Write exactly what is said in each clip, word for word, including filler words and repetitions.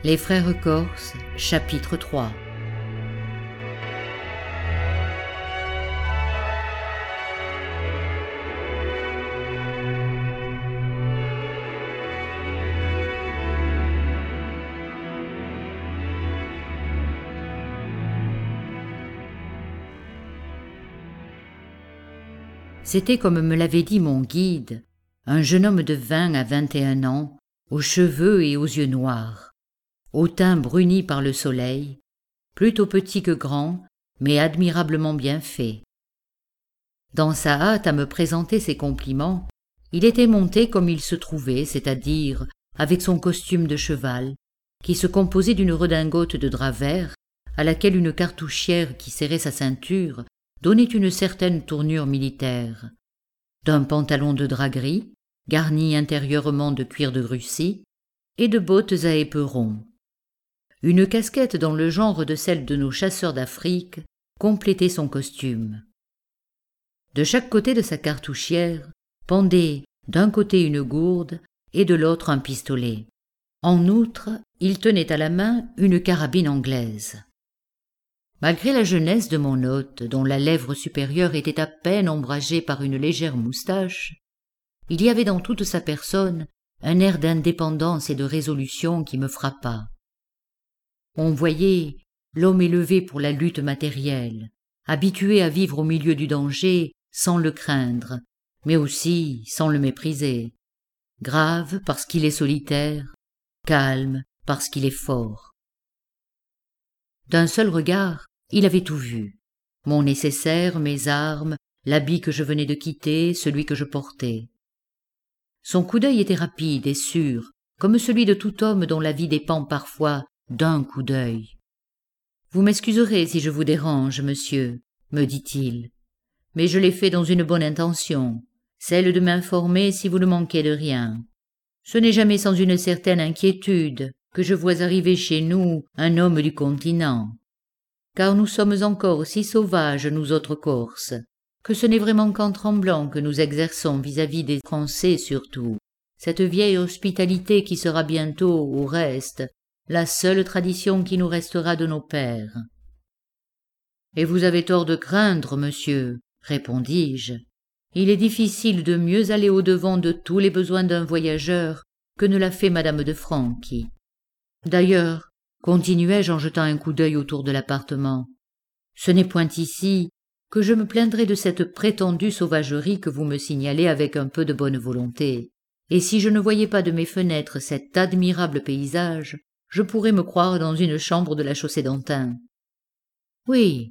Les frères Corse, chapitre trois. C'était comme me l'avait dit mon guide, un jeune homme de vingt à vingt et un ans, aux cheveux et aux yeux noirs, au teint bruni par le soleil, plutôt petit que grand, mais admirablement bien fait. Dans sa hâte à me présenter ses compliments, il était monté comme il se trouvait, c'est-à-dire avec son costume de cheval, qui se composait d'une redingote de drap vert, à laquelle une cartouchière qui serrait sa ceinture donnait une certaine tournure militaire, d'un pantalon de drap gris, garni intérieurement de cuir de Russie, et de bottes à éperons. Une casquette dans le genre de celle de nos chasseurs d'Afrique complétait son costume. De chaque côté de sa cartouchière pendait d'un côté une gourde et de l'autre un pistolet. En outre, il tenait à la main une carabine anglaise. Malgré la jeunesse de mon hôte, dont la lèvre supérieure était à peine ombragée par une légère moustache, il y avait dans toute sa personne un air d'indépendance et de résolution qui me frappa. On voyait l'homme élevé pour la lutte matérielle, habitué à vivre au milieu du danger sans le craindre, mais aussi sans le mépriser, grave parce qu'il est solitaire, calme parce qu'il est fort. D'un seul regard, il avait tout vu, mon nécessaire, mes armes, l'habit que je venais de quitter, celui que je portais. Son coup d'œil était rapide et sûr, comme celui de tout homme dont la vie dépend parfois d'un coup d'œil. « Vous m'excuserez si je vous dérange, monsieur, » me dit-il, « mais je l'ai fait dans une bonne intention, celle de m'informer si vous ne manquez de rien. Ce n'est jamais sans une certaine inquiétude que je vois arriver chez nous un homme du continent, car nous sommes encore si sauvages, nous autres Corses, que ce n'est vraiment qu'en tremblant que nous exerçons vis-à-vis des Français surtout, cette vieille hospitalité qui sera bientôt, au reste, la seule tradition qui nous restera de nos pères. »« Et vous avez tort de craindre, monsieur, » répondis-je. « Il est difficile de mieux aller au-devant de tous les besoins d'un voyageur que ne l'a fait madame de Franchi. D'ailleurs, continuai-je en jetant un coup d'œil autour de l'appartement, ce n'est point ici que je me plaindrai de cette prétendue sauvagerie que vous me signalez avec un peu de bonne volonté, et si je ne voyais pas de mes fenêtres cet admirable paysage, je pourrais me croire dans une chambre de la Chaussée-d'Antin. »« Oui, »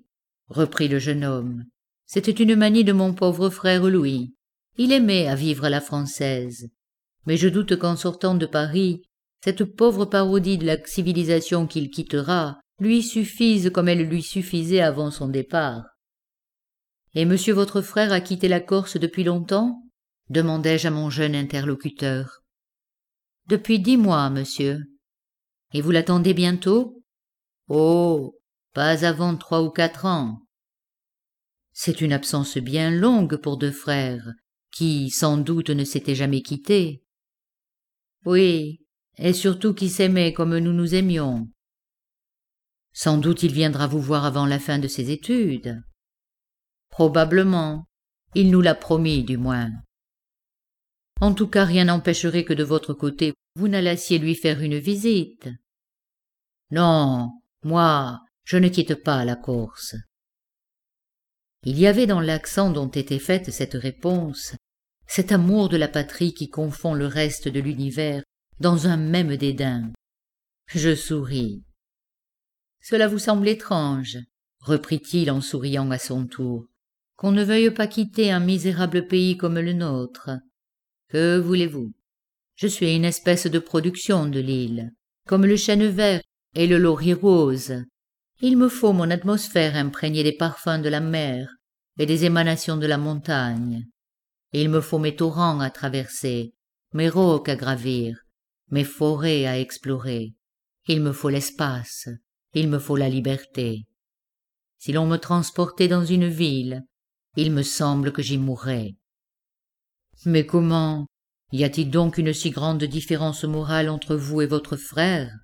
reprit le jeune homme, « c'était une manie de mon pauvre frère Louis. Il aimait à vivre à la française. Mais je doute qu'en sortant de Paris, cette pauvre parodie de la civilisation qu'il quittera lui suffise comme elle lui suffisait avant son départ. »« Et monsieur votre frère a quitté la Corse depuis longtemps ?» demandai-je à mon jeune interlocuteur. « Depuis dix mois, monsieur. »« Et vous l'attendez bientôt ?»« Oh, pas avant trois ou quatre ans. » « C'est une absence bien longue pour deux frères, qui, sans doute, ne s'étaient jamais quittés. »« Oui, et surtout qui s'aimaient comme nous nous aimions. »« Sans doute il viendra vous voir avant la fin de ses études. »« Probablement. Il nous l'a promis, du moins. »« En tout cas, rien n'empêcherait que de votre côté, vous n'allassiez lui faire une visite. »« Non, moi, je ne quitte pas la Corse. » Il y avait dans l'accent dont était faite cette réponse cet amour de la patrie qui confond le reste de l'univers dans un même dédain. Je souris. « Cela vous semble étrange, » reprit-il en souriant à son tour, « qu'on ne veuille pas quitter un misérable pays comme le nôtre. Que voulez-vous? Je suis une espèce de production de l'île, comme le chêne vert et le laurier rose. Il me faut mon atmosphère imprégnée des parfums de la mer et des émanations de la montagne. Il me faut mes torrents à traverser, mes rocs à gravir, mes forêts à explorer. Il me faut l'espace, il me faut la liberté. Si l'on me transportait dans une ville, il me semble que j'y mourrais. » »« Mais comment? Y a-t-il donc une si grande différence morale entre vous et votre frère ? »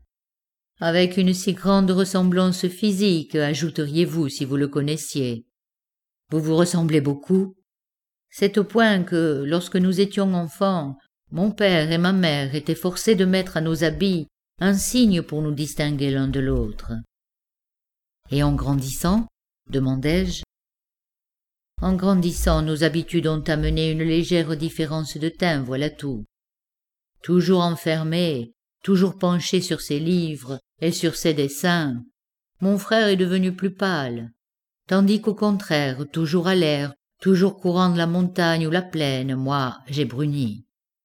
Avec une si grande ressemblance physique, ajouteriez-vous si vous le connaissiez. Vous vous ressemblez beaucoup. C'est au point que, lorsque nous étions enfants, mon père et ma mère étaient forcés de mettre à nos habits un signe pour nous distinguer l'un de l'autre. Et en grandissant, demandai-je. En grandissant, nos habitudes ont amené une légère différence de teint, voilà tout. Toujours enfermé, toujours penché sur ses livres et sur ses dessins, mon frère est devenu plus pâle, tandis qu'au contraire, toujours à l'air, toujours courant de la montagne ou la plaine, moi, j'ai bruni.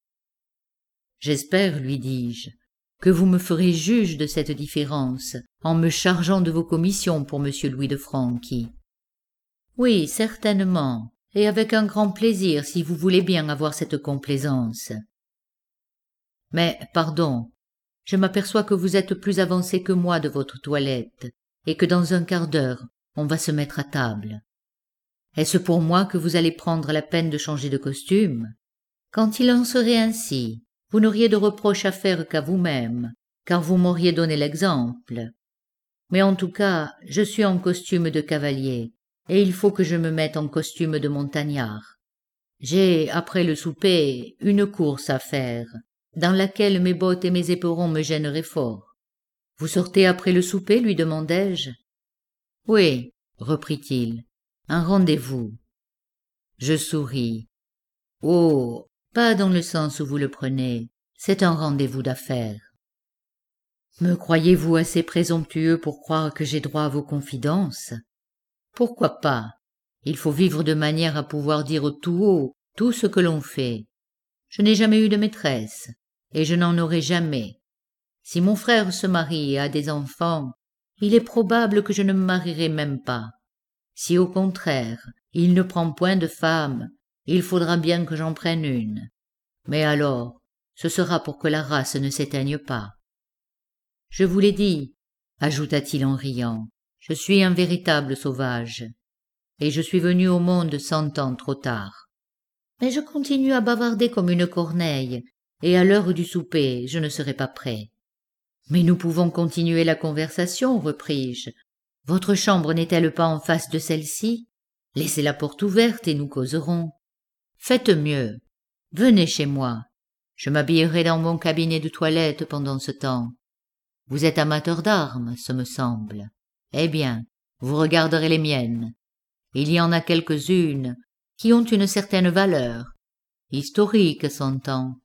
J'espère, lui dis-je, que vous me ferez juge de cette différence en me chargeant de vos commissions pour monsieur Louis de Franchi. Oui, certainement, et avec un grand plaisir si vous voulez bien avoir cette complaisance. Mais, pardon, je m'aperçois que vous êtes plus avancé que moi de votre toilette, et que dans un quart d'heure, on va se mettre à table. Est-ce pour moi que vous allez prendre la peine de changer de costume? Quand il en serait ainsi, vous n'auriez de reproche à faire qu'à vous-même, car vous m'auriez donné l'exemple. Mais en tout cas, je suis en costume de cavalier, et il faut que je me mette en costume de montagnard. J'ai, après le souper, une course à faire, dans laquelle mes bottes et mes éperons me gêneraient fort. Vous sortez après le souper, lui demandai-je. Oui, reprit-il, un rendez-vous. Je souris. Oh, pas dans le sens où vous le prenez, c'est un rendez-vous d'affaires. Me croyez-vous assez présomptueux pour croire que j'ai droit à vos confidences? Pourquoi pas? Il faut vivre de manière à pouvoir dire tout haut tout ce que l'on fait. Je n'ai jamais eu de maîtresse, et je n'en aurai jamais. Si mon frère se marie et a des enfants, il est probable que je ne me marierai même pas. Si au contraire, il ne prend point de femme, il faudra bien que j'en prenne une. Mais alors, ce sera pour que la race ne s'éteigne pas. Je vous l'ai dit, ajouta-t-il en riant, je suis un véritable sauvage, et je suis venu au monde cent ans trop tard. Mais je continue à bavarder comme une corneille, et à l'heure du souper, je ne serai pas prêt. Mais nous pouvons continuer la conversation, repris-je. Votre chambre n'est-elle pas en face de celle-ci? Laissez la porte ouverte et nous causerons. Faites mieux. Venez chez moi. Je m'habillerai dans mon cabinet de toilette pendant ce temps. Vous êtes amateur d'armes, ce me semble. Eh bien, vous regarderez les miennes. Il y en a quelques-unes qui ont une certaine valeur, historique s'entend,